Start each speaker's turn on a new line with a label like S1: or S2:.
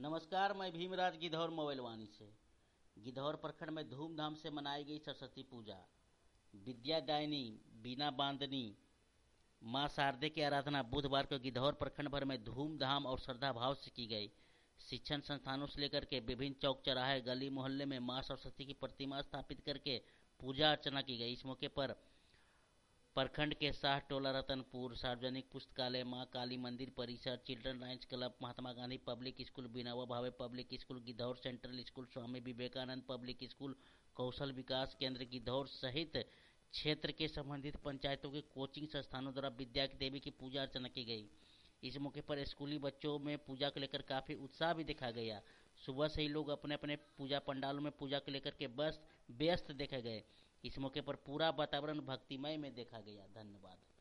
S1: नमस्कार, मैं भीमराज गिद्धौर मोबाइलवानी से। गिद्धौर प्रखंड में धूमधाम से मनाई गई सरस्वती पूजा। विद्यादायिनी बीना बांधनी मां शारदे की आराधना बुधवार को गिद्धौर प्रखंड भर में धूमधाम और श्रद्धा भाव से की गई। शिक्षण संस्थानों से लेकर के विभिन्न चौक चौराहे गली मोहल्ले में मां सरस्वती की प्रतिमा स्थापित करके पूजा अर्चना की गई। इस मौके पर प्रखंड के शाह टोला रतनपुर सार्वजनिक पुस्तकालय, मां काली मंदिर परिसर, children lions club, Mahatma Gandhi public school, बिनावा Bhave public school, Gidhaur central school, Swami Vivekananda public school, कौशल विकास केंद्र गिद्धौर सहित क्षेत्र के संबंधित पंचायतों के कोचिंग संस्थानों द्वारा विद्या की देवी की पूजा अर्चना की गई। इस मौके पर स्कूली बच्चों में पूजा को लेकर काफी उत्साह भी देखा गया। सुबह से ही लोग अपने अपने पूजा पंडालों में पूजा को लेकर के बस व्यस्त देखे गए। इस मौके पर पूरा वातावरण भक्तिमय में देखा गया। धन्यवाद।